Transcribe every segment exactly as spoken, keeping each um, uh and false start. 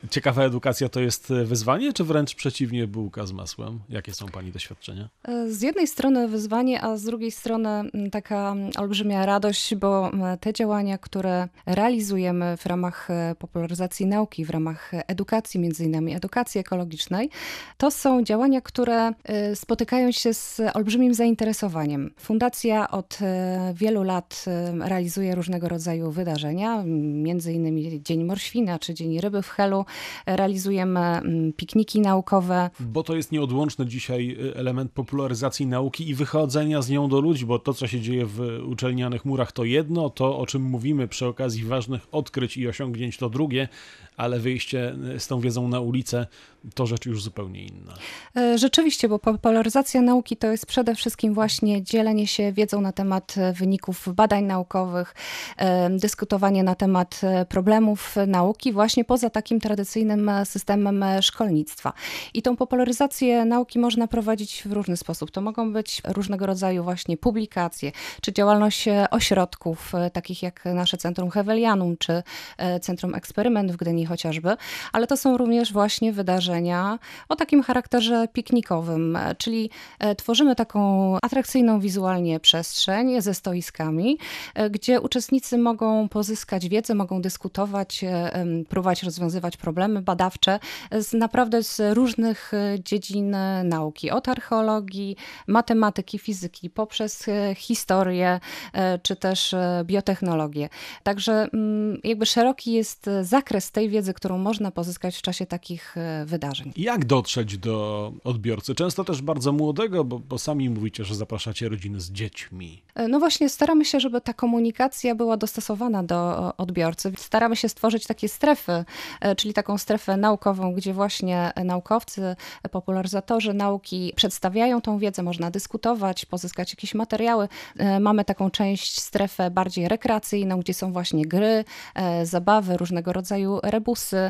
ciekawa edukacja to jest wyzwanie, czy wręcz przeciwnie, bułka z masłem? Jakie są pani doświadczenia? Z jednej strony wyzwanie, a z drugiej strony taka olbrzymia radość, bo te działania, które realizujemy w ramach popularyzacji nauki, w ramach edukacji, między innymi edukacji ekologicznej, to są działania, które spotykają się z olbrzymim zainteresowaniem. Fundacja od wielu lat realizuje różnego rodzaju wydarzenia, między innymi Dzień Morświna czy Dzień Ryby w Helu. Realizujemy pikniki naukowe. Bo to jest nieodłączny dzisiaj element popularyzacji nauki i wychodzenia z nią do ludzi, bo to, co się dzieje w uczelnianych murach, to jedno, to, o czym mówimy przy okazji ważnych odkryć i osiągnięć, to drugie, ale wyjście z tą wiedzą na ulicę to rzecz już zupełnie inna. Rzeczywiście, bo popularyzacja nauki to jest przede wszystkim właśnie dzielenie się wiedzą na temat wyników badań naukowych, dyskutowanie na temat problemów nauki właśnie poza takim tradycyjnym systemem szkolnictwa. I tą popularyzację nauki można prowadzić w różny sposób. To mogą być różnego rodzaju właśnie publikacje, czy działalność ośrodków, takich jak nasze Centrum Hewelianum, czy Centrum Eksperyment w Gdyni chociażby, ale to są również właśnie wydarzenia o takim charakterze piknikowym, czyli tworzymy taką atrakcyjną wizualnie przestrzeń ze stoiskami, gdzie uczestnicy mogą pozyskać wiedzę, mogą dyskutować, próbować rozwiązywać problemy badawcze z naprawdę z różnych dziedzin nauki, od archeologii, matematyki, fizyki, poprzez historię, czy też biotechnologię. Także jakby szeroki jest zakres tej wiedzy, którą można pozyskać w czasie takich wydarzeń. Jak dotrzeć do odbiorcy? Często też bardzo młodego, bo, bo sami mówicie, że zapraszacie rodziny z dziećmi. No właśnie, staramy się, żeby ta komunikacja była dostosowana do odbiorcy. Staramy się stworzyć takie strefy, czyli taką strefę naukową, gdzie właśnie naukowcy, popularyzatorzy nauki przedstawiają tą wiedzę, można dyskutować, pozyskać jakieś materiały. Mamy taką część, strefę bardziej rekreacyjną, gdzie są właśnie gry, zabawy, różnego rodzaju rebusy,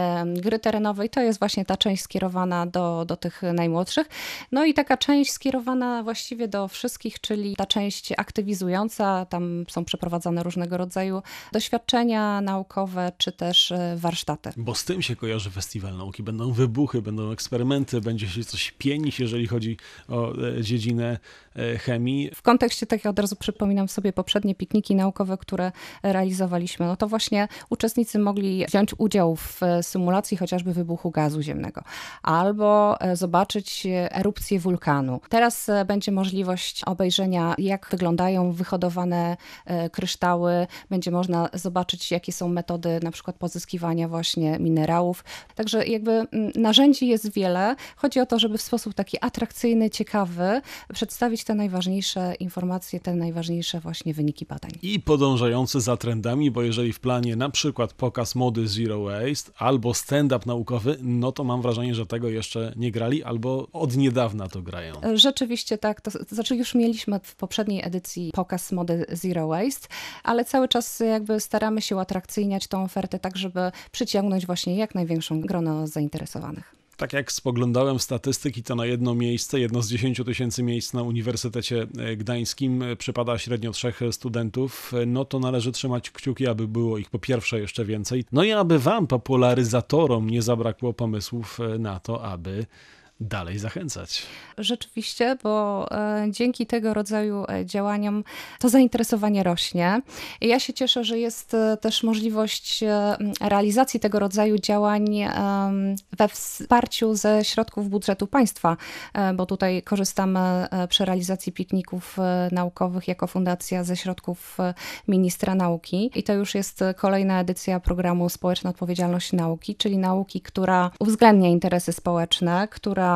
gry terenowe i to jest właśnie ta część skierowana do, do tych najmłodszych. No i taka część skierowana właściwie do wszystkich, czyli ta część aktywizująca, tam są przeprowadzane różnego rodzaju doświadczenia naukowe, czy też warsztaty. Bo z tym się kojarzy Festiwal Nauki. Będą wybuchy, będą eksperymenty, będzie się coś pienić, jeżeli chodzi o dziedzinę chemii. W kontekście, tak jak od razu przypominam sobie poprzednie pikniki naukowe, które realizowaliśmy, no to właśnie uczestnicy mogli wziąć udział w symulacji chociażby wybuchu gazu ziemnego, albo zobaczyć erupcję wulkanu. Teraz będzie możliwość obejrzenia, jak wyglądają wyhodowane kryształy, będzie można zobaczyć, jakie są metody na przykład pozyskiwania właśnie minerałów. Także jakby narzędzi jest wiele. Chodzi o to, żeby w sposób taki atrakcyjny, ciekawy przedstawić te najważniejsze informacje, te najważniejsze właśnie wyniki badań. I podążający za trendami, bo jeżeli w planie na przykład pokaz mody Zero Waste albo stand-up naukowy, no to mam wrażenie, że tego jeszcze nie grali albo od niedawna to grają. Rzeczywiście tak. To, to znaczy już mieliśmy w poprzedniej edycji pokaz mody Zero Waste, ale cały czas jakby staramy się uatrakcyjniać tą ofertę tak, żeby przyciągnąć właśnie jak największą grono zainteresowanych. Tak jak spoglądałem w statystyki, to na jedno miejsce, jedno z dziesięciu tysięcy miejsc na Uniwersytecie Gdańskim przypada średnio trzech studentów, no to należy trzymać kciuki, aby było ich po pierwsze jeszcze więcej, no i aby wam, popularyzatorom, nie zabrakło pomysłów na to, aby dalej zachęcać. Rzeczywiście, bo e, dzięki tego rodzaju działaniom to zainteresowanie rośnie. I ja się cieszę, że jest e, też możliwość e, realizacji tego rodzaju działań e, we wsparciu ze środków budżetu państwa, e, bo tutaj korzystamy e, przy realizacji pikników e, naukowych jako fundacja ze środków e, ministra nauki. I to już jest kolejna edycja programu Społeczna Odpowiedzialność Nauki, czyli nauki, która uwzględnia interesy społeczne, która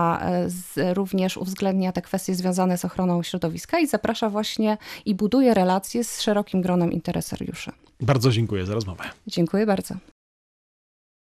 Z, również uwzględnia te kwestie związane z ochroną środowiska i zaprasza właśnie i buduje relacje z szerokim gronem interesariuszy. Bardzo dziękuję za rozmowę. Dziękuję bardzo.